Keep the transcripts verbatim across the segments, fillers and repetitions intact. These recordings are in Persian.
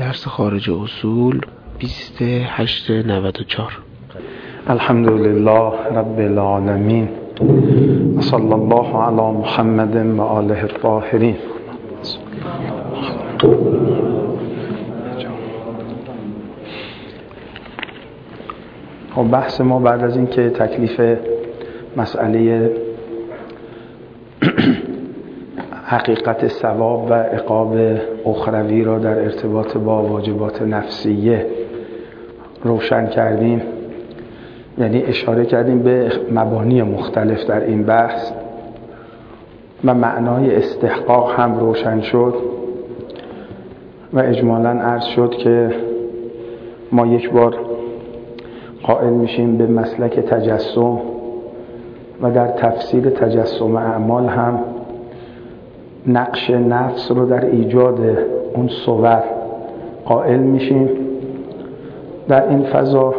درس خارج اصول بیست هشت نود و چهار. الحمدلله رب العالمین و صلی الله علی محمد و آله الطاهرین. خب بحث ما بعد از این که تکلیف مسئله حقیقت ثواب و عقاب اخروی را در ارتباط با واجبات نفسیه روشن کردیم، یعنی اشاره کردیم به مبانی مختلف در این بحث و معنای استحقاق هم روشن شد و اجمالاً عرض شد که ما یک بار قائل میشیم به مسلک تجسم و در تفسیر تجسم اعمال هم نقش نفس رو در ایجاد اون صور قائل میشیم. در این فضا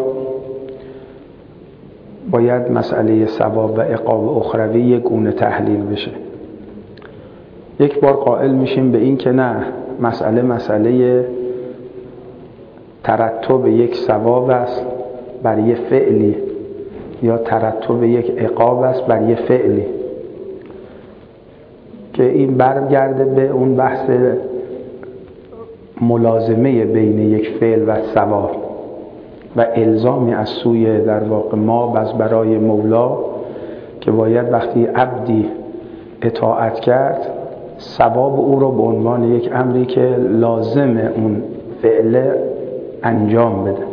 باید مسئله ثواب و عقاب اخروی یک گونه تحلیل بشه. یک بار قائل میشیم به این که نه، مسئله مسئله ترتب یک ثواب است بر یک فعلی یا ترتب یک عقاب است بر یک فعلی، که این برگرده به اون بحث ملازمه بین یک فعل و ثواب و الزامی از سوی در واقع ما بس برای مولا که باید وقتی عبدی اطاعت کرد ثواب او را به عنوان یک امری که لازم اون فعل انجام بده.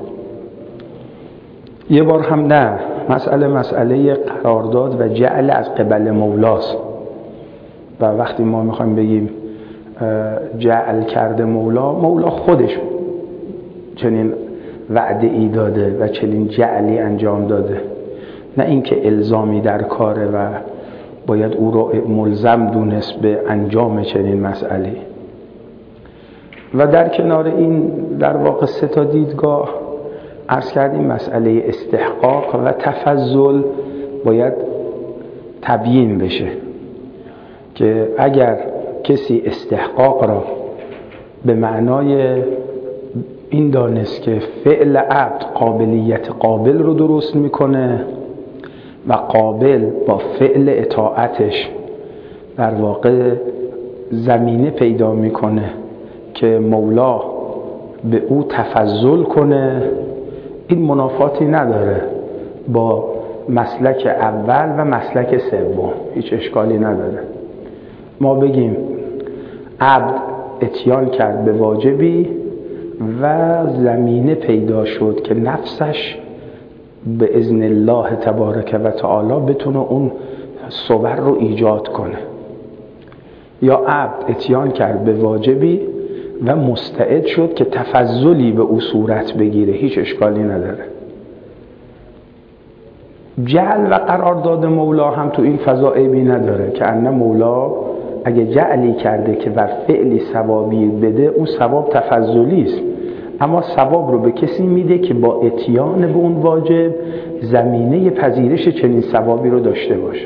یه بار هم نه، مسئله مسئله قرارداد و جعل از قبل مولاست و وقتی ما میخوایم بگیم جعل کرده مولا، مولا خودش چنین وعده ای داده و چنین جعلی انجام داده، نه اینکه الزامی در کاره و باید او رو ملزم دونست به انجام چنین مسئله. و در کنار این در واقع سه تا دیدگاه عرض کردیم مسئله استحقاق و تفضل باید تبیین بشه که اگر کسی استحقاق را به معنای این دانست که فعل عبد قابلیت قابل رو درست میکنه و قابل با فعل اطاعتش در واقع زمینه پیدا میکنه که مولا به او تفضل کنه، این منافاتی نداره با مسلک اول و مسلک سوم، هیچ اشکالی نداره. ما بگیم عبد اتیان کرد به واجبی و زمینه پیدا شد که نفسش به اذن الله تبارک و تعالی بتونه اون صور رو ایجاد کنه، یا عبد اتیان کرد به واجبی و مستعد شد که تفضلی به او صورت بگیره، هیچ اشکالی نداره. جعل و قرارداد مولا هم تو این فضا عیبی نداره که ان مولا اگه جعلی کرده که بر فعلی ثوابی بده، اون ثواب تفضلی است، اما ثواب رو به کسی میده که با اتیان به اون واجب زمینه پذیرش چنین ثوابی رو داشته باشه.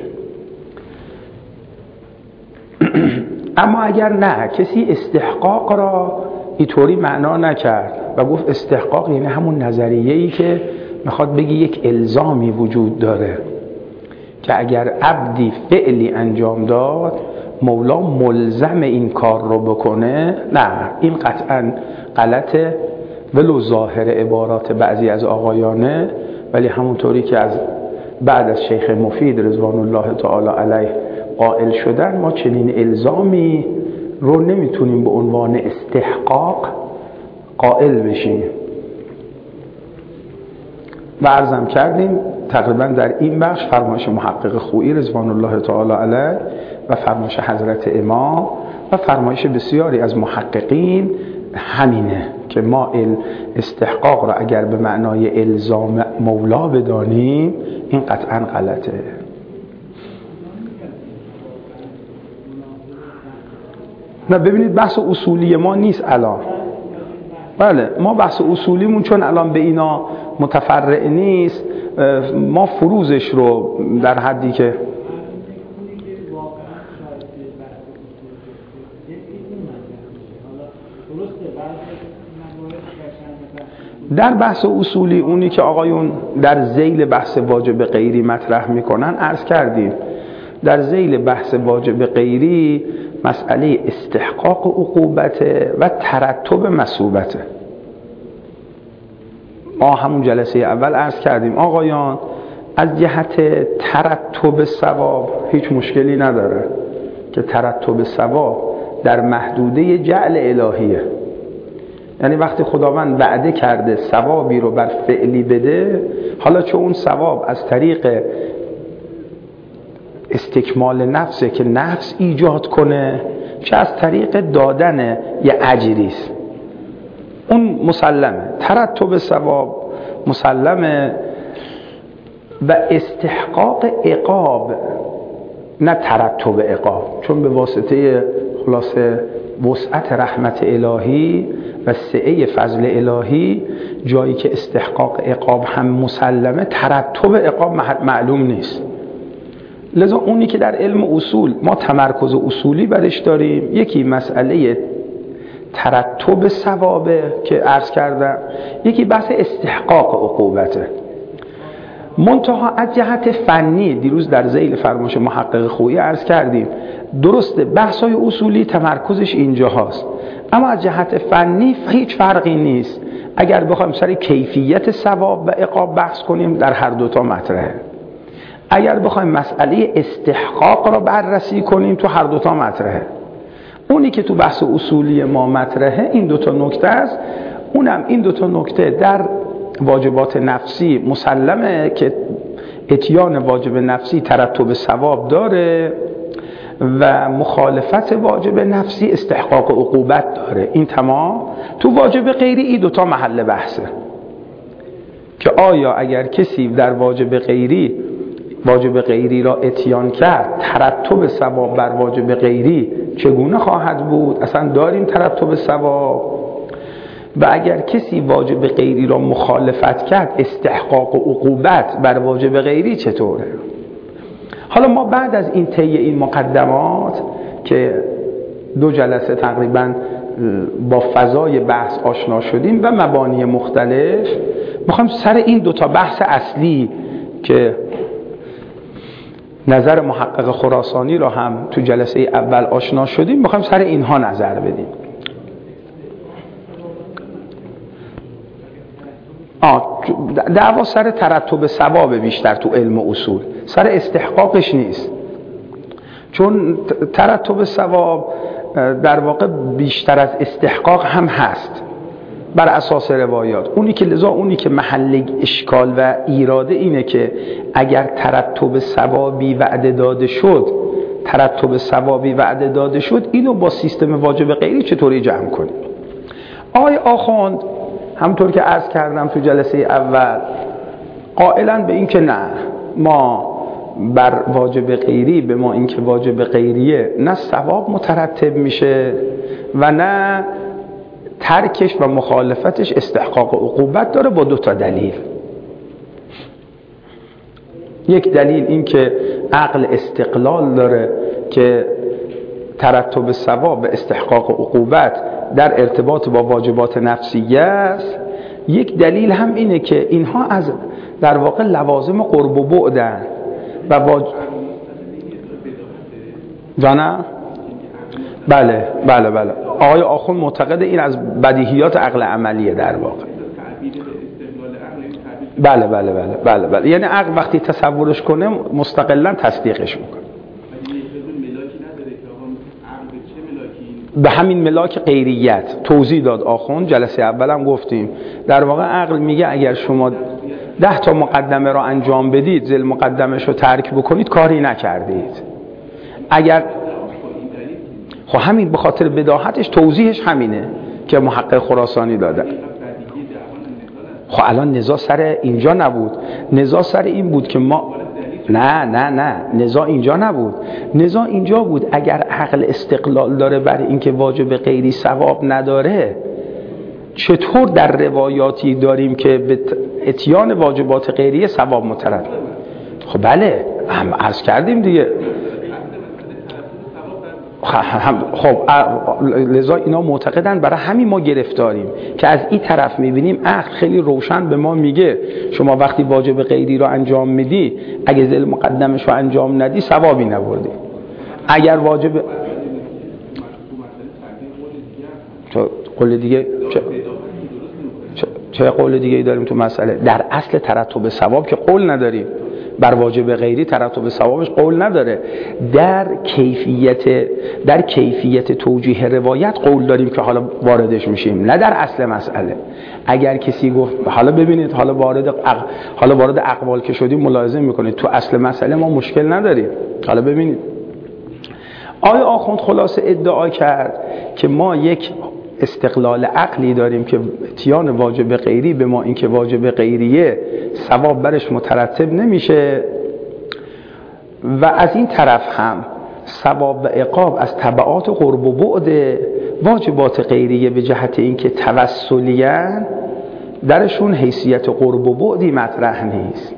اما اگر نه، کسی استحقاق را اینطوری معنا نکرد و گفت استحقاق یعنی همون نظریه‌ای که میخواد بگی یک الزامی وجود داره که اگر عبدی فعلی انجام داد مولا ملزم این کار رو بکنه، نه، این قطعا غلطه، ولو ظاهر عبارات بعضی از آقایانه، ولی همونطوری که از بعد از شیخ مفید رضوان الله تعالی علیه قائل شدن، ما چنین الزامی رو نمیتونیم به عنوان استحقاق قائل بشیم. و عرضم کردیم تقریبا در این بخش فرمایش محقق خویی رضوان الله تعالی علیه و فرمایش حضرت امام و فرمایش بسیاری از محققین همینه که ما استحقاق را اگر به معنای الزام مولا بدانیم این قطعا غلطه. نه ببینید بحث اصولی ما نیست الان. بله ما بحث اصولیمون چون الان به اینا متفرع نیست، ما فروزش رو در حدی که در بحث اصولی اونی که آقایون در ذیل بحث واجب غیری مطرح میکنن عرض کردیم. در ذیل بحث واجب غیری مسئله استحقاق عقوبته و ترتب مثوبته. ما همون جلسه اول عرض کردیم آقایان از جهت ترتب ثواب هیچ مشکلی نداره که ترتب ثواب در محدوده جعل الهیه. یعنی وقتی خداوند وعده کرده ثوابی رو بر فعلی بده، حالا چه اون ثواب از طریق استکمال نفسه که نفس ایجاد کنه، چه از طریق دادن یه اجریست، اون مسلمه. ترتب ثواب مسلمه و استحقاق عقاب نه ترتب عقاب، چون به واسطه خلاصه وسعت رحمت الهی و سعه فضل الهی جایی که استحقاق عقاب هم مسلمه ترتب عقاب معلوم نیست. لذا اونی که در علم اصول ما تمرکز اصولی برش داریم، یکی مسئله ترتب ثوابه که عرض کردم، یکی بحث استحقاق عقوبته. منتها از جهت فنی دیروز در ذیل فرمایش محقق خویی عرض کردیم درسته بحث‌های اصولی تمرکزش اینجا هست، اما از جهت فنی هیچ فرقی نیست. اگر بخوایم سر کیفیت ثواب و عقاب بحث کنیم در هر دوتا مطرحه، اگر بخوایم مسئله استحقاق را بررسی کنیم تو هر دوتا مطرحه. اونی که تو بحث اصولی ما مطرحه این دوتا نکته است. اونم این دوتا نکته در واجبات نفسی مسلمه که اتیان واجب نفسی ترتب ثواب داره و مخالفت واجب نفسی استحقاق عقوبت داره. این تمام. تو واجب غیری این دوتا محل بحثه که آیا اگر کسی در واجب غیری واجب غیری را اتیان کرد ترتب ثواب بر واجب غیری چگونه خواهد بود؟ اصلا داریم ترتب ثواب؟ و اگر کسی واجب غیری را مخالفت کرد استحقاق و عقوبت بر واجب غیری چطوره؟ حالا ما بعد از این طی این مقدمات که دو جلسه تقریبا با فضای بحث آشنا شدیم و مبانی مختلف، میخوایم سر این دوتا بحث اصلی که نظر محقق خراسانی را هم تو جلسه اول آشنا شدیم، میخوایم سر اینها نظر بدیم. دعوا سر ترتب ثواب بیشتر تو علم اصول، سر استحقاقش نیست، چون ترتب ثواب در واقع بیشتر از استحقاق هم هست بر اساس روایات. اونی که لذا اونی که محل اشکال و ایراده اینه که اگر ترتب ثوابی وعده داده شد ترتب ثوابی وعده داده شد اینو با سیستم واجب غیری چطوری جمع کنیم؟ آقای آخوند همطور که عرض کردم تو جلسه اول قائلا به این که نه، ما بر واجب غیری به ما این که واجب غیریه نه ثواب مترتب میشه و نه ترکش و مخالفتش استحقاق عقوبت داره، با دو تا دلیل. یک دلیل این که عقل استقلال داره که ترتب ثواب و استحقاق عقوبت در ارتباط با واجبات نفسیه است. یک دلیل هم اینه که اینها از در واقع لوازم قرب و بعدن و واج... جانه؟ بله بله بله آقای آخوند معتقد این از بدیهیات عقل عملیه در واقع. بله بله بله بله بله یعنی عقل وقتی تصورش کنه مستقلا تصدیقش میکنه. به همین ملاک غیریت توضیح داد آخوند، جلسه اولم گفتیم. در واقع عقل میگه اگر شما ده تا مقدمه را انجام بدید زل مقدمش رو ترک بکنید کاری نکردید. اگر خب همین به خاطر بداهتش توضیحش همینه که محقق خراسانی داده. خب الان نزاع سر اینجا نبود، نزاع سر این بود که ما نه نه نه نزاع اینجا نبود، نزاع اینجا بود اگر عقل استقلال داره برای اینکه واجب غیری ثواب نداره، چطور در روایاتی داریم که به اتیان واجبات غیری ثواب مترتب؟ خب بله هم عرض کردیم دیگه خب لذا اینا معتقدن، برای همین ما گرفتاریم که از این طرف میبینیم عقل خیلی روشن به ما میگه شما وقتی واجب غیری رو انجام میدی اگه ذل مقدمش رو انجام ندی ثوابی نبردی. اگر واجب چه قول دیگه چه, چه قول دیگه ای داریم تو مسئله؟ در اصل ترتب ثواب که قول نداریم، بر واجب غیری ترتب ثوابش قول نداره. در کیفیت در کیفیت توجیه روایت قول داریم که حالا واردش میشیم، نه در اصل مسئله. اگر کسی گفت حالا ببینید حالا وارد اق... حالا وارد اقوال که شدیم ملاحظه میکنید تو اصل مسئله ما مشکل نداریم. حالا ببینید آقای آخوند خلاصه ادعا کرد که ما یک استقلال عقلی داریم که اتیان واجب غیری به ما این که واجب غیریه ثواب برش مترتب نمیشه، و از این طرف هم ثواب و عقاب از تبعات قرب و بعد واجبات غیریه به جهت اینکه توسلیان درشون حیثیت قرب و بعدی مطرح نیست.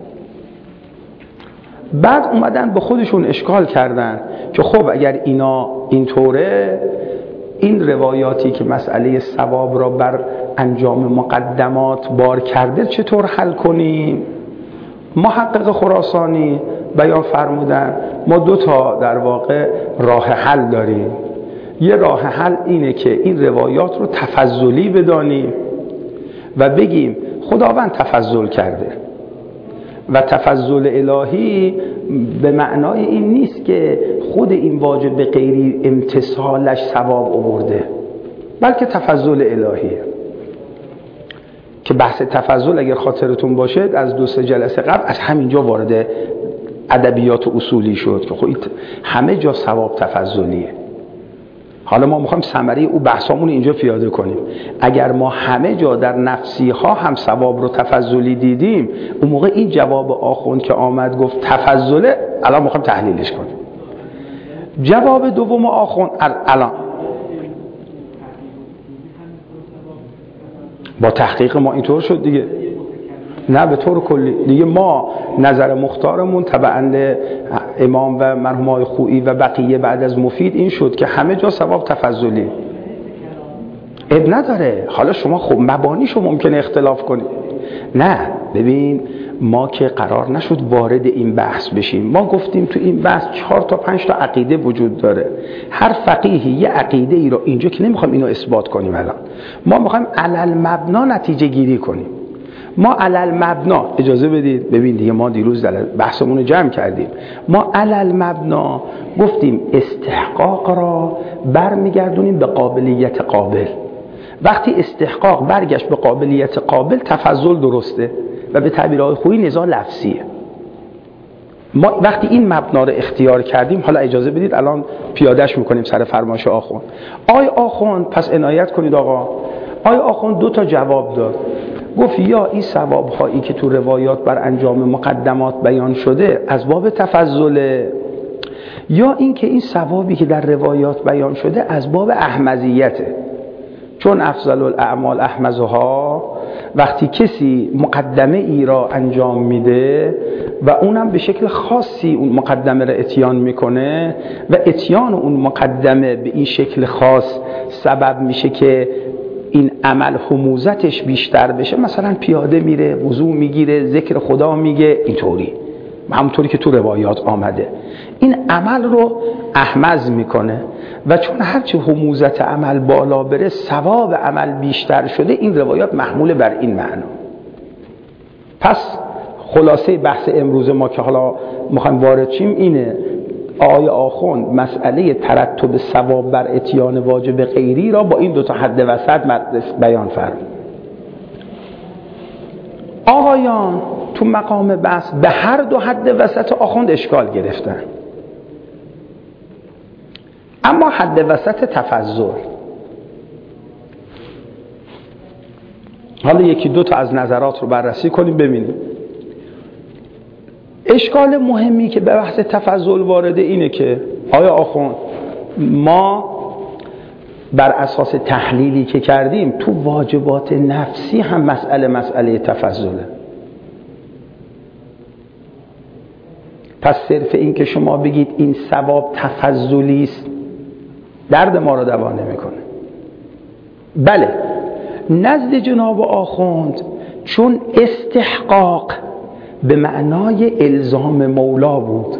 بعد اومدن به خودشون اشکال کردن که خب اگر اینا اینطوره، این روایاتی که مسئله ثواب را بر انجام مقدمات بار کرده چطور حل کنیم؟ محقق خراسانی بیان فرمودن ما دو تا در واقع راه حل داریم. یه راه حل اینه که این روایات رو تفضلی بدانیم و بگیم خداوند تفضل کرده، و تفضل الهی به معنای این نیست که خود این واجب غیری امتثالش ثواب آورده، بلکه تفضل الهیه که بحث تفضل اگر خاطرتون باشه از دو سه جلسه قبل از همینجا وارد ادبیات و اصولی شد که خب همه جا ثواب تفضلیه. حالا ما میخوایم ثمره او بحثامون اینجا پیاده کنیم. اگر ما همه جا در نفسی ها هم ثواب رو تفضلی دیدیم، اون موقع این جواب آخوند که آمد گفت تفضله، الان میخوایم تحلیلش کنیم. جواب دوم آخوند الان با تحقیق ما اینطور شد دیگه، نه به طور کلی دیگه ما نظر مختارمون تبعاً امام و مرحوم آقای خویی و بقیه بعد از مفید این شد که همه جا ثواب تفضلی. اب نداره حالا شما خب مبانیشو ممکنه اختلاف کنید. نه ببین ما که قرار نشد وارد این بحث بشیم، ما گفتیم تو این بحث چهار تا پنج تا عقیده وجود داره، هر فقیهی یه عقیده ای رو اینجا که نمیخوام اینو اثبات کنیم، الان ما میخوایم علل مبنا نتیجه گیری کنیم. ما علل مبنا اجازه بدید ببین دیگه ما دیروز بحثمون رو جمع کردیم، ما علل مبنا گفتیم استحقاق را برمیگردونیم به قابلیت قابل. وقتی استحقاق برگشت به قابلیت قابل تفضل درسته و به تعبیرهای خویی نزاع لفظیه. ما وقتی این مبنا رو اختیار کردیم، حالا اجازه بدید الان پیادهش میکنیم سر فرمایش آخوند. آقای آخوند پس عنایت کنید آقا، آقای آخوند دو تا جواب داد. گفت یا این ثواب هایی که تو روایات بر انجام مقدمات بیان شده از باب تفضله، یا این که این ثوابی که در روایات بیان شده از باب احمزیته، چون افضل الاعمال احمزها، وقتی کسی مقدمه ای را انجام میده و اونم به شکل خاصی اون مقدمه را اتیان میکنه و اتیان اون مقدمه به این شکل خاص سبب میشه که این عمل حموزتش بیشتر بشه، مثلا پیاده میره، وضو میگیره، ذکر خدا میگه، اینطوری همونطوری که تو روایات آمده، این عمل رو احمز میکنه و چون هرچه حموزت عمل بالا بره ثواب عمل بیشتر شده، این روایات محمول بر این معنا. پس خلاصه بحث امروز ما که حالا میخوایم وارد شیم اینه، آقای آخوند مسئله ترتب ثواب بر اتیان واجب غیری را با این دو تا حد وسط بیان فرمود. آقایان تو مقام بحث به هر دو حد وسط آخوند اشکال گرفتن، اما حد وسط تفضل، حالا یکی دو تا از نظرات رو بررسی کنیم ببینیم. اشکال مهمی که به بحث تفضل وارده اینه که آیا آخوند ما بر اساس تحلیلی که کردیم تو واجبات نفسی هم مسئله مسئله تفضله. پس صرف این که شما بگید این ثواب تفضلی است درد ما رو دوا نمیکنه. بله نزد جناب آخوند چون استحقاق به معنای الزام مولا بود،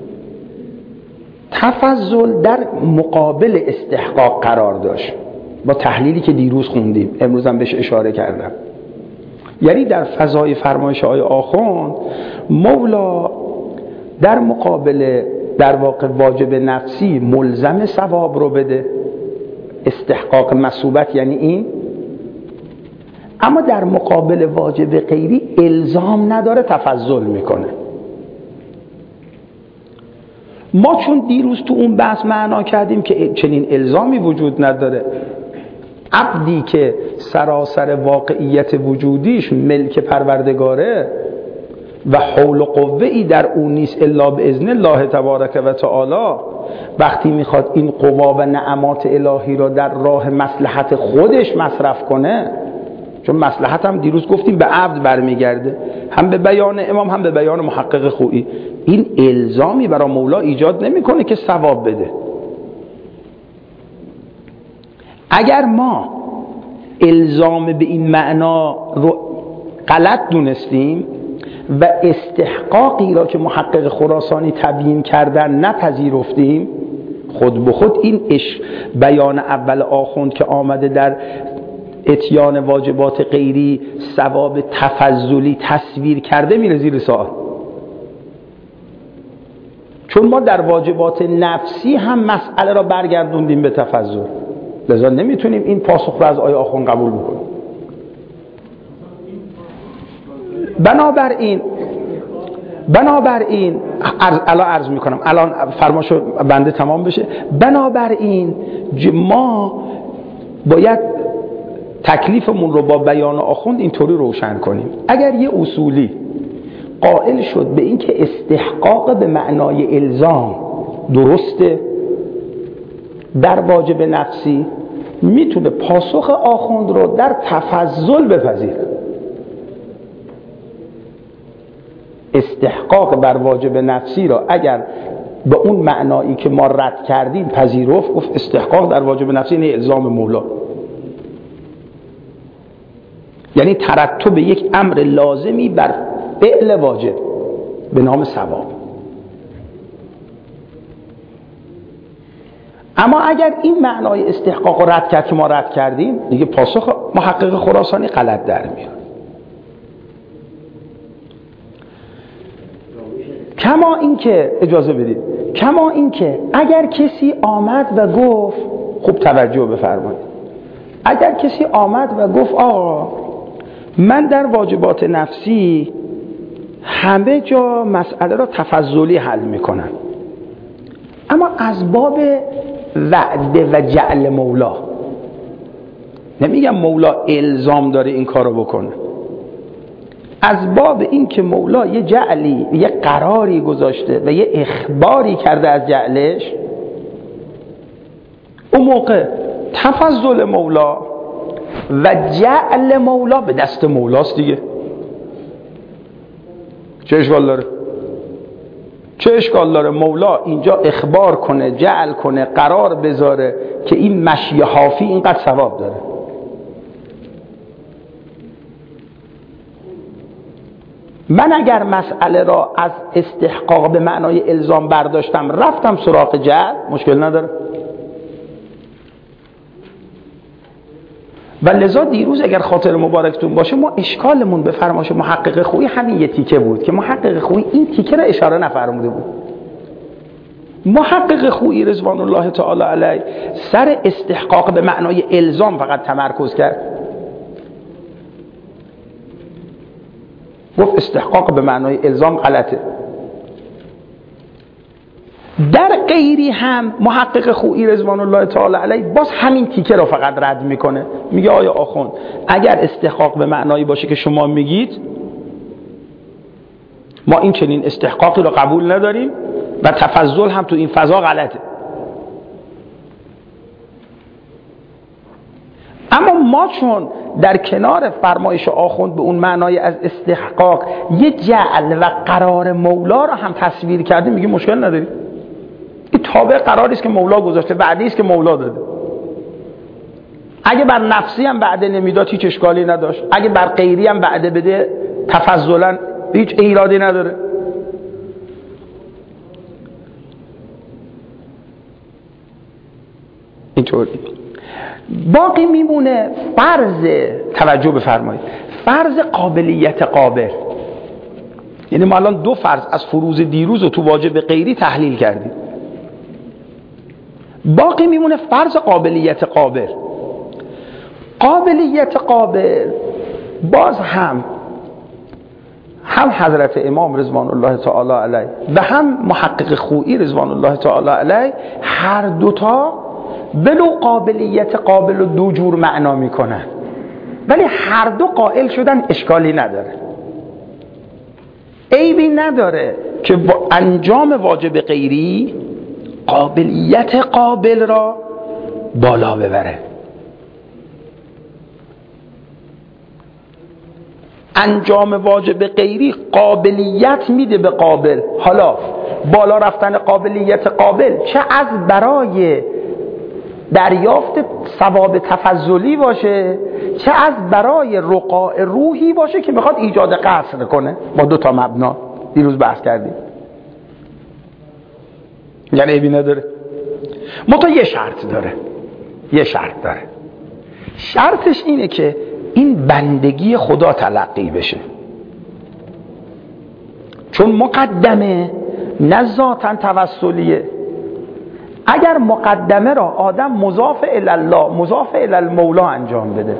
تفضل در مقابل استحقاق قرار داشت. با تحلیلی که دیروز خوندیم، امروز هم بهش اشاره کردم. یعنی در فضای فرمایش های آخوند مولا در مقابل در واقع واجب نفسی ملزم ثواب رو بده، استحقاق مثوبت یعنی این، اما در مقابل واجب غیری الزام نداره، تفضل میکنه. ما چون دیروز تو اون بحث معنا کردیم که چنین الزامی وجود نداره، عبدی که سراسر واقعیت وجودیش ملک پروردگاره و حول و قوه‌ای در اون نیست الا به اذن الله تبارک و تعالی، وقتی میخواد این قوا و نعمات الهی را در راه مصلحت خودش مصرف کنه، چون مصلحت هم دیروز گفتیم به عبد برمیگرده، هم به بیان امام هم به بیان محقق خویی، این الزامی برای مولا ایجاد نمیکنه که ثواب بده. اگر ما الزام به این معنا رو غلط دونستیم و استحقاقی را که محقق خراسانی تبیین کردن نپذیرفتیم، خود به خود این اش بیان اول آخوند که آمده در اتیان واجبات غیری ثواب تفضلی تصویر کرده میره زیر سوال. چون ما در واجبات نفسی هم مسئله را برگردوندیم به تفضل، لذا نمیتونیم این پاسخ را از آیه آخوند قبول بکنیم. بنابراین بنابراین الان عرض میکنم، الان فرماشو بنده تمام بشه. بنابراین ما باید تکلیفمون رو با بیان آخوند اینطوری روشن کنیم. اگر یه اصولی قائل شد به این که استحقاق به معنای الزام درسته در واجب نفسی، میتونه پاسخ آخوند رو در تفضل بپذیره. استحقاق بر واجب نفسی را اگر به اون معنایی که ما رد کردیم پذیرفت، گفت استحقاق در واجب نفسی یعنی الزام مولا، یعنی ترتب یک امر لازمی بر فعل واجب به نام ثواب. اما اگر این معنای استحقاق رو رد کرد که ما رد کردیم، دیگه پاسخ محقق خراسانی غلط در میاد. کما اینکه اجازه بدید، کما اینکه اگر کسی آمد و گفت، خوب توجه بفرمایید، اگر کسی آمد و گفت آقا من در واجبات نفسی همه جا مسئله را تفضلی حل میکنم، اما از باب وعده و جعل مولا، نمیگم مولا الزام داره این کارو بکنه، از باب این که مولا یه جعلی، یه قراری گذاشته و یه اخباری کرده از جعلش، اون موقع تفضل مولا و جعل مولا به دست مولاست دیگه. چه اشکال داره؟ چه اشکال داره مولا اینجا اخبار کنه، جعل کنه، قرار بذاره که این مشی حافی اینقدر ثواب داره؟ من اگر مسئله را از استحقاق به معنای الزام برداشتم رفتم سراغ جعل، مشکل نداره. و لذا دیروز اگر خاطر مبارکتون باشه ما اشکالمون به فرمایش محقق خویی همین یه تیکه بود که محقق خویی این تیکه را اشاره نفرموده بود. محقق خویی رضوان الله تعالی علیه سر استحقاق به معنای الزام فقط تمرکز کرد، گفت استحقاق به معنای الزام غلطه. در غیری هم محقق خویی رضوان الله تعالی علیه باز همین تیکه رو فقط رد میکنه، میگه آیا آخوند اگر استحقاق به معنایی باشه که شما میگید، ما این چنین استحقاقی رو قبول نداریم و تفضل هم تو این فضا غلطه. اما ما چون در کنار فرمایش آخوند به اون معنای از استحقاق یه جعل و قرار مولا رو هم تصویر کردیم، میگه مشکل نداری، این تابع قراری است که مولا گذاشته، وعده است که مولا داده. اگه بر نفسی هم وعده نمیداد هیچ اشکالی نداشت، اگه بر غیری هم وعده بده تفضلا هیچ ایرادی نداره. اینطوری باقی میمونه فرض، توجه بفرمایید، فرض قابلیت قابل. یعنی ما الان دو فرض از فروض دیروز رو تو واجب غیری تحلیل کردیم، باقی میمونه فرض قابلیت قابل. قابلیت قابل باز هم هم حضرت امام رضوان الله تعالی علیه و هم محقق خویی رضوان الله تعالی علیه هر دوتا بلو قابلیت قابل رو دو جور معنا میکنن، ولی هر دو قائل شدن اشکالی نداره، عیبی نداره که با انجام واجب غیری قابلیت قابل را بالا ببره. انجام واجب غیری قابلیت میده به قابل. حالا بالا رفتن قابلیت قابل چه از برای دریافت ثواب تفضلی باشه، چه از برای رقاء روحی باشه که میخواد ایجاد قصر کنه. با دو تا مبنا دیروز بحث کردیم، یعنی عیبی نداره. منتها یه شرط داره، یه شرط داره. شرطش اینه که این بندگی خدا تلقی بشه، چون مقدمه نه ذاتاً توسلیه. اگر مقدمه را آدم مضاف الی الله مضاف الی المولا انجام بده،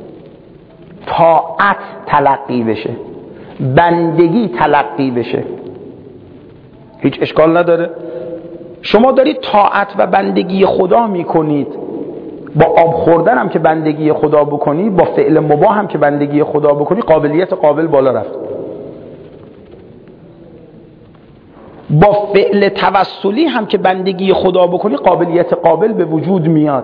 طاعت تلقی بشه، بندگی تلقی بشه، هیچ اشکال نداره. شما دارید طاعت و بندگی خدا میکنید، با آب خوردن هم که بندگی خدا بکنی، با فعل مباح هم که بندگی خدا بکنی، قابلیت قابل بالا رفت. با فعل توسلی هم که بندگی خدا بکنی، قابلیت قابل به وجود میاد.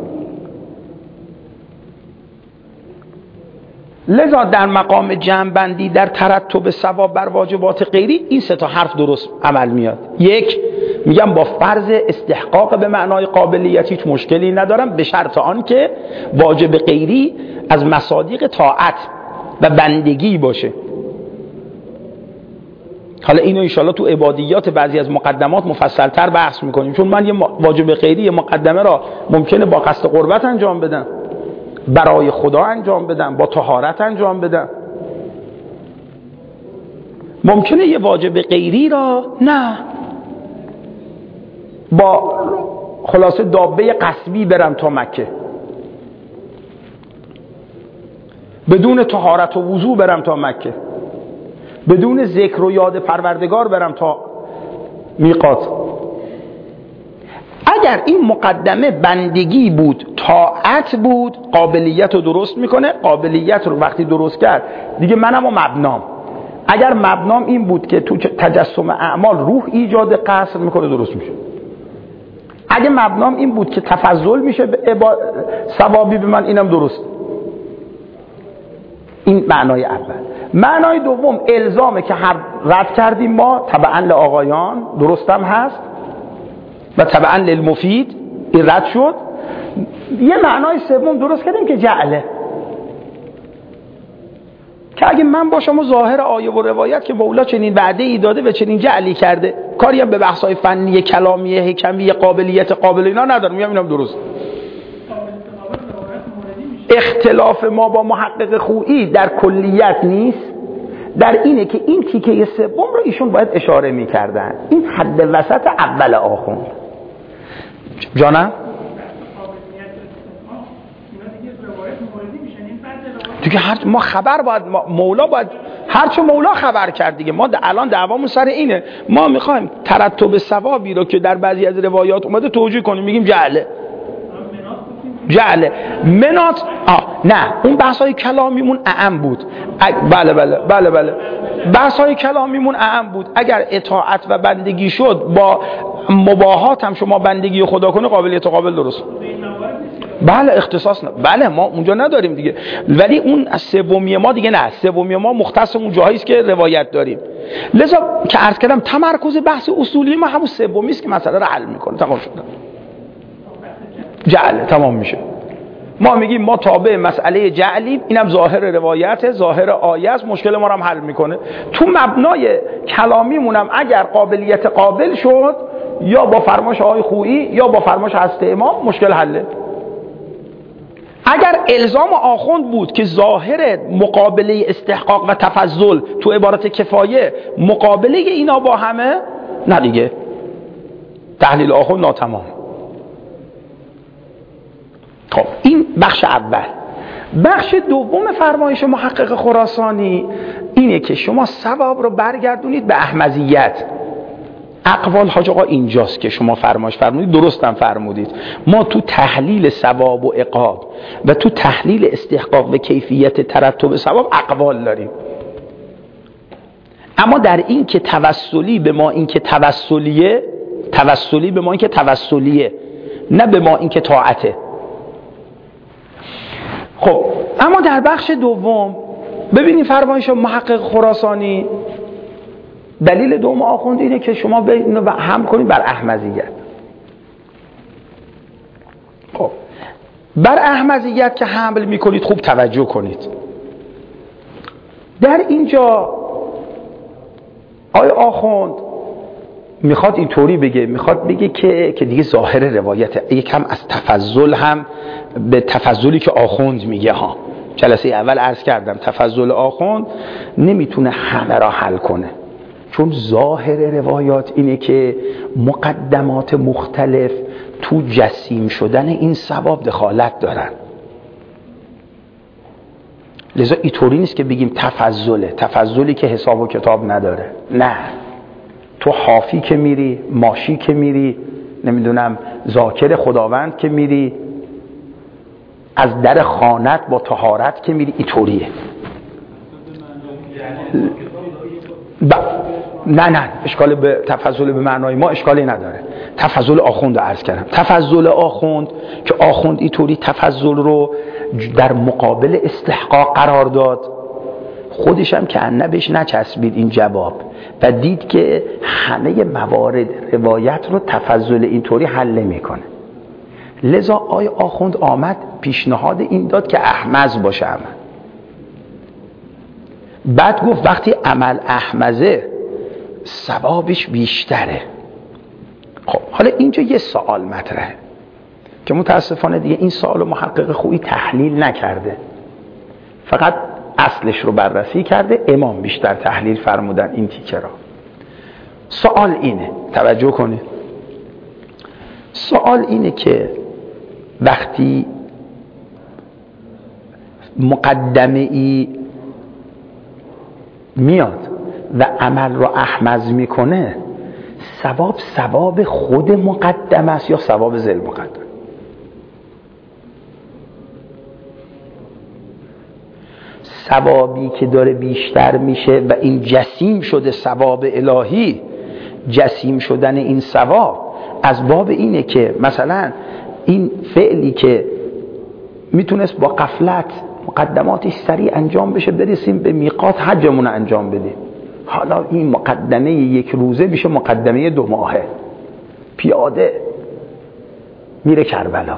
لذا در مقام جمع بندی در ترتب ثواب بر واجبات غیری این سه تا حرف درست عمل میاد. یک، میگم با فرض استحقاق به معنای قابلیت هیچ مشکلی ندارم، به شرط آن که واجب غیری از مصادیق طاعت و بندگی باشه. حالا اینو انشاءالله تو عبادیات بعضی از مقدمات مفصلتر بحث میکنیم، چون من یه واجب غیری، یه مقدمه را ممکنه با قصد قربت انجام بدم، برای خدا انجام بدم، با طهارت انجام بدم. ممکنه یه واجب غیری را نه با خلاصه دابه قصبی برم تا مکه، بدون طهارت و وضو برم تا مکه، بدون ذکر و یاد پروردگار برم تا میقات. اگر این مقدمه بندگی بود، طاعت بود، قابلیت رو درست میکنه. قابلیت رو وقتی درست کرد دیگه منم و مبنام. اگر مبنام این بود که تو تجسم اعمال روح ایجاد قصر میکنه، درست میشه. اگه مبنام این بود که تفضل میشه به عبا... ثوابی به من، اینم درست. این معنای اول. معنای دوم الزامه که هر رد کردیم ما تبعا لآقایان، درستم هست و تبعا للمفید، این رد شد. یه معنای سوم درست کردیم که جعله، که اگه من باشم و ظاهر آیه و روایت که مولا چنین وعده ای داده و چنین جعلی کرده، کاری هم به بحث‌های فنی کلامی حکمی قابلیت قابل اینا ندارم، میگم اینم درست. اختلاف ما با محقق خویی در کلیت نیست، در اینه که این تیکه سوم رو ایشون باید اشاره می‌کردن. این حد وسط اول آخوند. جانم؟ دیگه هر ما خبر باید، ما مولا باید هر چه مولا خبر کرد دیگه. ما الان دعوامون سر اینه، ما میخوایم ترتب ثوابی رو که در بعضی از روایات اومده توجیه کنیم، میگیم جعله جعله منات. آه نه، اون بحثای کلامیمون اعم بود. بله بله بله بله بحثای کلامیمون اعم بود. اگر اطاعت و بندگی شد، با مباهات هم شما بندگی خدا کنه، قابلیت قابل درست. بله اختصاص نه، بله ما اونجا نداریم دیگه. ولی اون از سومی ما دیگه نه، سومی ما مختص اون جاهایی است که روایت داریم. لذا که عرض کردم تمرکز بحث اصولی ما همون سومی است که مسئله رو حل میکنه. تمام شد، جعل تمام میشه. ما میگیم ما تابع مسئله جعلیم، اینم ظاهر روایت، ظاهر آیه است، مشکل ما رو هم حل میکنه. تو مبنای کلامیمونم اگر قابلیت قابل شد، یا با فرمایش آقای خویی یا با فرمایش حضرت امام، مشکل حله. اگر الزام آخوند بود که ظاهر مقابله استحقاق و تفضل تو عبارت کفایه مقابله اینا با همه، نه دیگه تحلیل آخوند ناتمام. خب این بخش اول. بخش دوم فرمایش محقق خراسانی اینه که شما ثواب رو برگردونید به احمدیت. اقوال حاج آقا اینجاست که شما فرمایش فرمودید، درستم فرمودید. ما تو تحلیل ثواب و عقاب و تو تحلیل استحقاق و کیفیت ترتب ثواب اقوال داریم، اما در این که توسلی به ما این که توسلیه، توسلی به ما این که توسلیه، نه به ما این که طاعته. خب اما در بخش دوم ببینید فرمایش محقق خراسانی، دلیل دوم آخوند اینه که شما اینو هم کنید بر احمدیت. خب بر احمدیت که حمل میکنید خوب توجه کنید. در اینجا آیا آخوند میخواد اینطوری بگه، میخواد بگه که که دیگه ظاهر روایت یکم از تفضل هم به تفضلی که آخوند میگه ها. جلسه اول عرض کردم تفضل آخوند نمیتونه همه را حل کنه، چون ظاهر روایات اینه که مقدمات مختلف تو جسیم شدن این ثواب دخالت دارن. لذا اینطوری نیست که بگیم تفضله، تفضلی که حساب و کتاب نداره. نه، تو حافی که میری، ماشی که میری، نمیدونم ذاکر خداوند که میری، از در خانت با طهارت که میری، اینطوریه. ب... نه نه اشکال به تفضل به معنای ما اشکالی نداره. تفضل آخوند رو عرض کردم. تفضل آخوند که آخوند اینطوری تفضل رو در مقابل استحقاق قرار داد، خودش هم که انه بهش نچسبید این جواب و دید که همه موارد روایت رو تفضل اینطوری حل میکنه. لذا آی آخوند آمد پیشنهاد این داد که احمز باشه عمل. بعد گفت وقتی عمل احمزه ثوابش بیشتره. خب حالا اینجا یه سوال مطرحه که متاسفانه دیگه این سوال محقق خویی تحلیل نکرده، فقط اصلش رو بررسی کرده، امام بیشتر تحلیل فرمودن این تیکه را. سوال اینه، توجه کنید، سوال اینه که وقتی مقدمه ای میاد و عمل رو احمز میکنه، ثواب ثواب خود مقدمه است یا ثواب ذل مقدم؟ ثوابی که داره بیشتر میشه و این جسیم شده ثواب الهی، جسیم شدن این ثواب از باب اینه که مثلا این فعلی که میتونست با غفلت مقدماتش سریع انجام بشه برسیم به میقات حجمون انجام بدیم، حالا این مقدمه یک روزه میشه مقدمه دو ماهه، پیاده میره کربلا.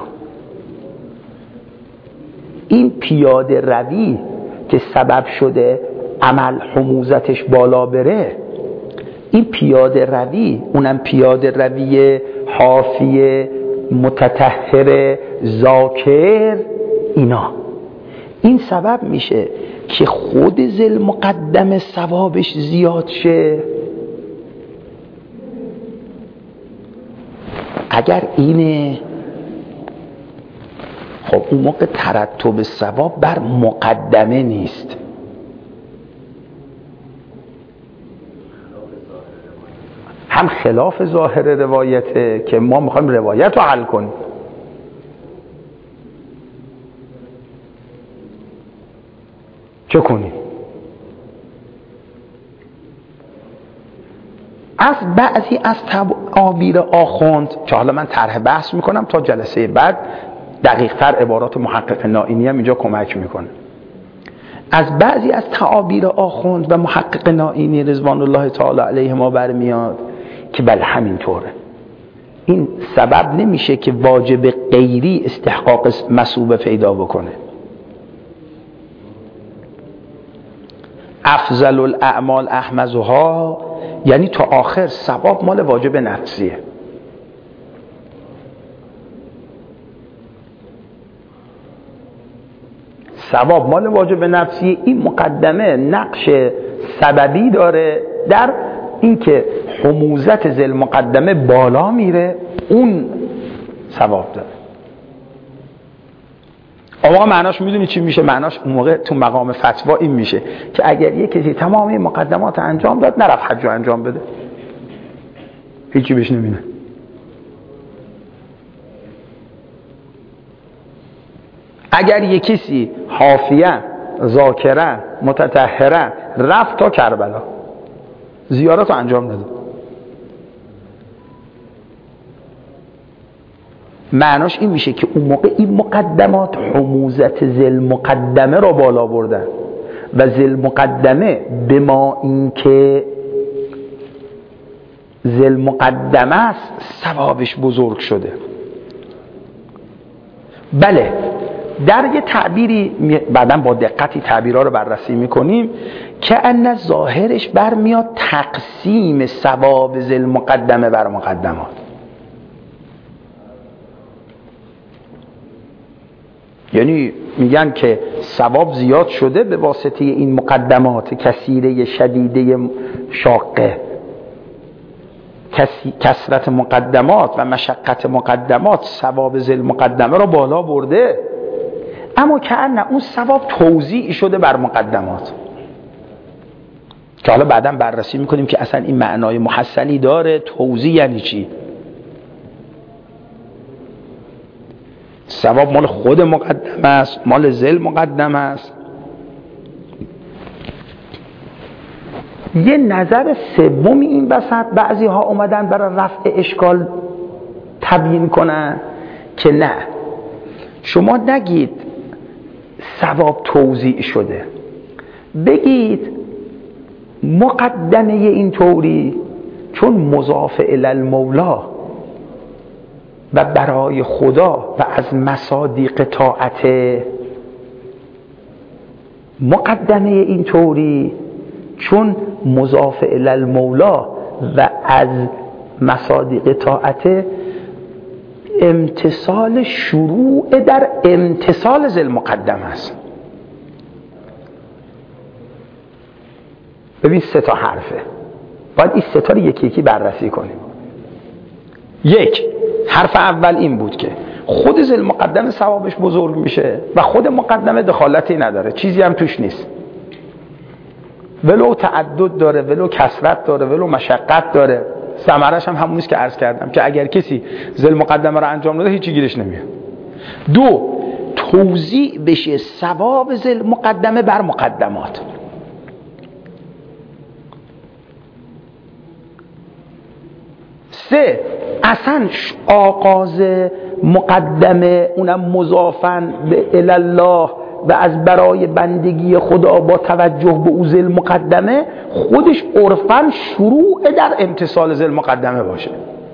این پیاده روی که سبب شده عمل حموزتش بالا بره، این پیاده روی، اونم پیاده روی حافی متطهر ذاکر، اینا این سبب میشه که خود ذل مقدم ثوابش زیاد شه. اگر اینه خب اون موقع ترتب ثواب بر مقدمه نیست، هم خلاف ظاهر روایته که ما میخوایم روایت رو حل کنیم. چه کنیم؟ از بعضی از تعابیر آخوند که حالا من طرح بحث میکنم تا جلسه بعد دقیق تر عبارات محقق نائینی هم اینجا کمک میکنه. از بعضی از تعابیر آخوند و محقق نائینی رضوان الله تعالی علیه ما برمیاد که بله همینطوره. این سبب نمیشه که واجب غیری استحقاق مثوبه پیدا بکنه. افضل الاعمال احمزها یعنی تا آخر ثواب مال واجب نفسیه. ثواب مال واجب نفسی. این مقدمه نقش سببی داره در اینکه حموزت ذل مقدمه بالا میره، اون ثواب داره. آقا معناش میدونی چی میشه؟ معناش اون موقع تو مقام فتوا این میشه که اگر یک کسی تمام این مقدمات انجام داد نرفت حج رو انجام بده، هیچی بهش نمینه. اگر یک کسی حافیه ذاکره متطهره رفت تا کربلا زیارت رو انجام داد، معناش این میشه که اون موقع این مقدمات حموزت ذل مقدمه رو بالا بردن و ذل مقدمه به ما این که ذل مقدمه است ثوابش بزرگ شده. بله در یه تعبیری بعداً با دقتی تعبیرها رو بررسی میکنیم که ان ظاهرش برمیاد تقسیم ثواب ذل مقدمه بر مقدمات. یعنی میگن که ثواب زیاد شده به واسطه این مقدمات کثیره شدیده شاقه، کثرت مقدمات و مشقت مقدمات ثواب ذل مقدمه رو بالا برده، اما که نه اون ثواب توزیع شده بر مقدمات که حالا بعداً بررسی میکنیم که اصلا این معنای محصلی داره. توزیع یعنی چی؟ ثواب مال خود مقدمه است، مال ذل مقدمه است. یه نظر سومی این وسط بعضی ها اومدن برای رفع اشکال تبیین کنن که نه، شما نگید ثواب توزیع شده، بگید مقدمه این طوری چون مضاف الی المولا و برای خدا و از مصادیق طاعت، مقدمه این طوری چون مضاف الی المولا و از مصادیق طاعت، امتصال شروع در امتصال ذل مقدمه است. ببین سه تا حرفه، باید این سه تا رو یکی یکی بررسی کنیم. یک، حرف اول این بود که خود ذل مقدمه ثوابش بزرگ میشه و خود مقدمه دخالتی نداره، چیزی هم توش نیست، ولو تعدد داره، ولو کثرت داره، ولو مشقت داره. ثمرش هم همونیست که عرض کردم که اگر کسی ذل مقدمه رو انجام نده هیچی گیرش نمیاد. دو، توزیع بشه ثواب ذل مقدمه بر مقدمات. سه، اصلا آغاز مقدمه اونم مضافن به الله و از برای بندگی خدا با توجه به او ذل مقدمه، خودش عرفاً شروع در امتصال ذل مقدمه باشه.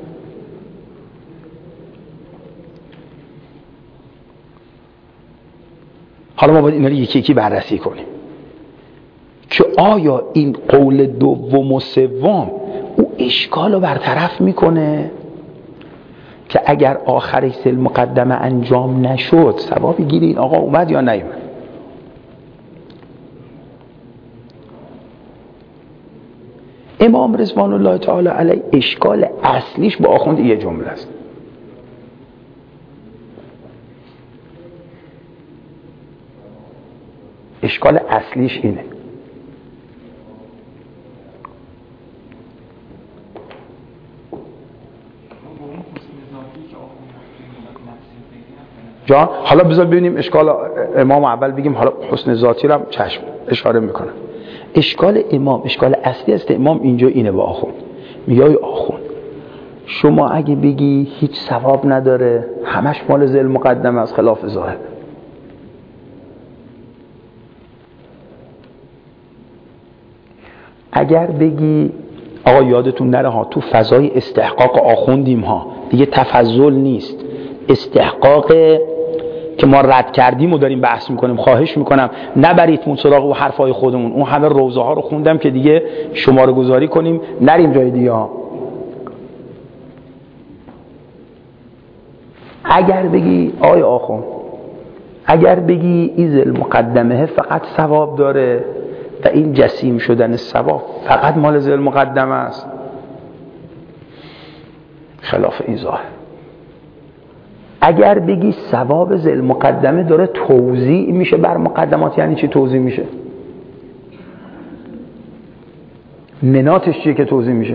حالا ما باید اینا رو یکی یکی بررسی کنیم که آیا این قول دوم و سوم او اشکال رو برطرف میکنه که اگر آخرش ذل مقدمه انجام نشد ثوابی گیر این آقا اومد یا نیومد. امام رضوان الله تعالی علیه اشکال اصلیش با آخوند یه جمله است. اشکال اصلیش اینه جان. حالا بذار ببینیم اشکال امام اول بگیم، حالا حسن ذاتی رو هم چشم اشاره میکنم. اشکال امام، اشکال اصلی است امام اینجا اینه با آخوند. میگه ای آخوند شما اگه بگی هیچ ثواب نداره، همش مال ذل مقدمه از خلاف ظاهر، اگر بگی آقا یادتون نره ها تو فضای استحقاق آخوندیم ها، دیگه تفضل نیست، استحقاق که ما رد کردیم و داریم بحث میکنیم. خواهش میکنم نبرید اون سراغ و حرفای خودمون، اون همه روزه ها رو خوندم که دیگه شماره گذاری کنیم نریم جای دیگه ها. اگر بگی آی آخوند، اگر بگی این ذل مقدمه فقط ثواب داره و این جسیم شدن ثواب فقط مال ذل مقدمه است، خلاف این ظاهر. اگر بگی ثواب ذل مقدمه داره توزیع میشه بر مقدمات، یعنی چی توزیع میشه؟ مناتش چیه که توزیع میشه؟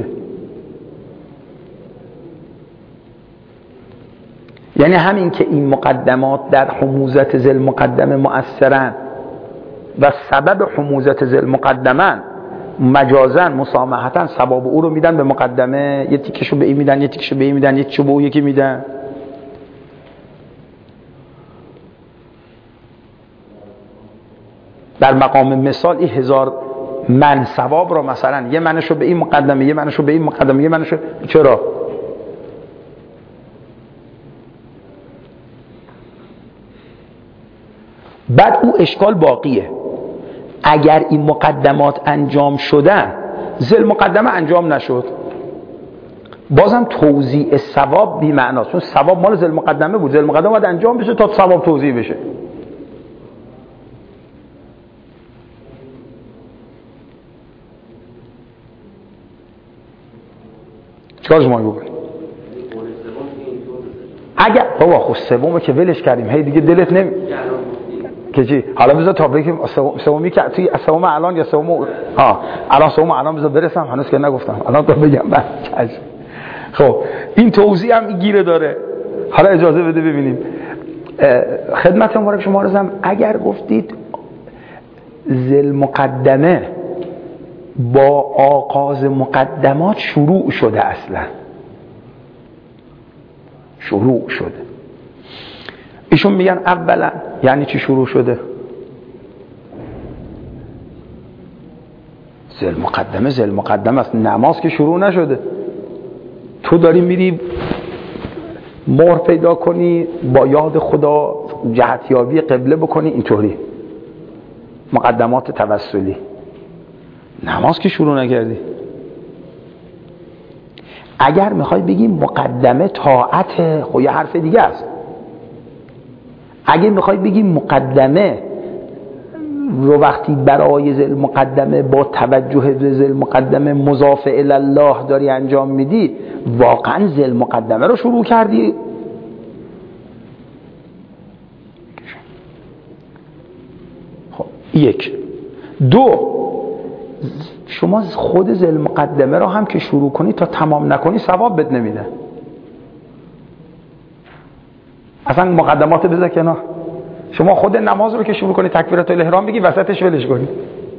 یعنی همین که این مقدمات در حموزت ذل مقدمه مؤثرن و سبب حموزت ذل مقدمن، مجازن مسامحتن ثواب او رو میدن به مقدمه، یه تیکشو به این میدن، یه تیکشو به این میدن، یه تیکشو به اون یکی میدن. در مقام مثال این هزار من ثواب رو مثلا یه منشو به این مقدمه، یه منشو به این مقدمه، یه منشو، چرا؟ بعد اون اشکال باقیه. اگر این مقدمات انجام شدن، ذل مقدمه انجام نشد، بازم توزیع ثواب بی معناست، چون ثواب مال ذل مقدمه بود، ذل مقدمه باید انجام بشه تا ثواب توزیع بشه. چیکار شما بکنید؟ اگر بابا خود سومه که ولش کردیم، هی دیگه دلت نمی که چی؟ حالا بذار تا بگیم سومی که توی سوم الان یا سوم ها الان سوم الان بذار برسم، هنوز که نگفتم، الان تا بگم بعد. خب این توضیح هم گیره داره. حالا اجازه بده ببینیم خدمت مبارک شما رسم. اگر گفتید ذل مقدمه با آغاز مقدمات شروع شده، اصلا شروع شده، ایشون میگن اولا یعنی چی شروع شده؟ ذل مقدمه ذل مقدمه است، نماز که شروع نشده. تو داری میری مهر پیدا کنی با یاد خدا جهتیابی قبله بکنی، اینطوری مقدمات توسلی، نماز که شروع نکردی. اگر میخوای بگی مقدمه طاعت، خب یه حرف دیگه است. اگه میخوای بگی مقدمه رو وقتی برای ذل مقدمه با توجه به ذل مقدمه مضاف الی الله داری انجام میدی، واقعا ذل مقدمه رو شروع کردی. خب یک. دو، شما خود ذل مقدمه رو هم که شروع کنی تا تمام نکنی ثواب بد نمیده. اصلا مقدمات بذار کنار، شما خود نماز رو که شروع کنی تکبیرات الاحرام بگی وسطش ولش کنی،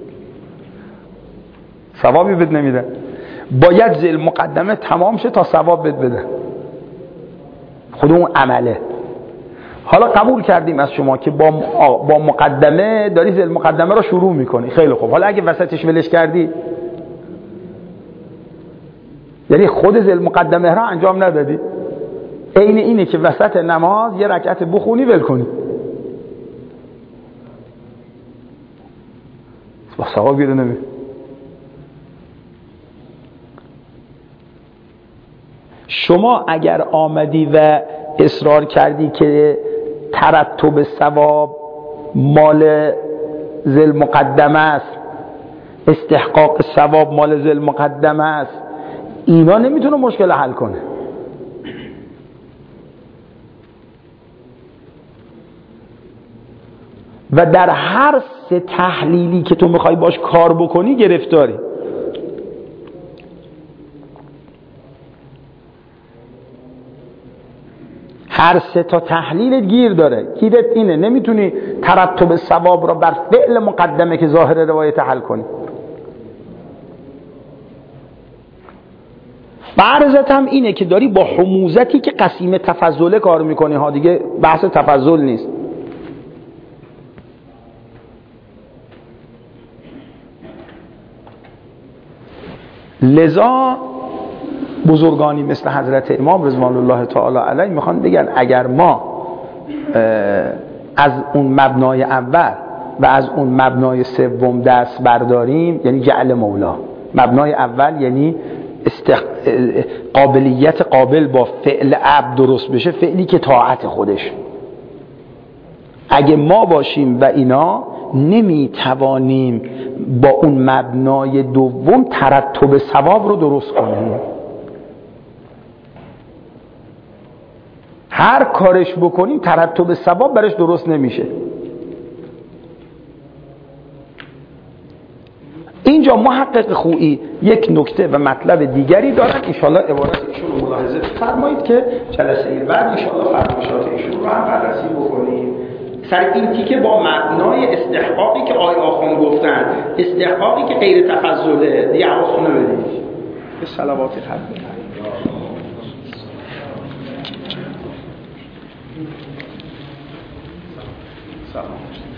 ثوابی بد نمیده. باید ذل مقدمه تمام شه تا ثواب بد بده، خود اون عمله. حالا قبول کردیم از شما که با با مقدمه داری ذل مقدمه رو شروع میکنی، خیلی خوب. حالا اگه وسطش ولش کردی، یعنی خود ذل مقدمه را انجام ندادی، عین اینه که وسط نماز یه رکعت بخونی ول کنی، با ثواب گیره نمی. شما اگر آمدی و اصرار کردی که ترتب ثواب مال ذل مقدمه است، استحقاق ثواب مال ذل مقدمه است، اینا نمیتونه مشکل حل کنه. و در هر سه تحلیلی که تو میخوای باش کار بکنی گرفتاری. هر سه تا تحلیلت گیر داره. گیرت اینه نمیتونی ترتب ثواب را بر فعل مقدمه که ظاهر روایت حل کنی. فرضت هم اینه که داری با حموزتی که قسیم تفضله کار میکنی ها، دیگه بحث تفضل نیست. لذا بزرگانی مثل حضرت امام رضوان الله تعالی علیه میخوان بگن اگر ما از اون مبنای اول و از اون مبنای سوم دست برداریم، یعنی جعل مولا، مبنای اول یعنی استق... قابلیت قابل با فعل عبد درست بشه، فعلی که طاعت خودش. اگه ما باشیم و اینا نمیتوانیم با اون مبنای دوم ترتب ثواب رو درست کنیم. هر کارش بکنیم ترتب ثواب برش درست نمیشه. اینجا محقق خویی یک نکته و مطلب دیگری دارن، انشاءالله عبارت ایشون رو ملاحظه فرمایید که جلسه بعد انشاءالله فرمایشات ایشون رو هم بررسی بکنیم. سر این تیکه با مبنای استحقاقی که آقای آخوند گفتن، استحقاقی که غیر تفضله، دیگه حواستون رو بدید. به صلوات خدمت سلام.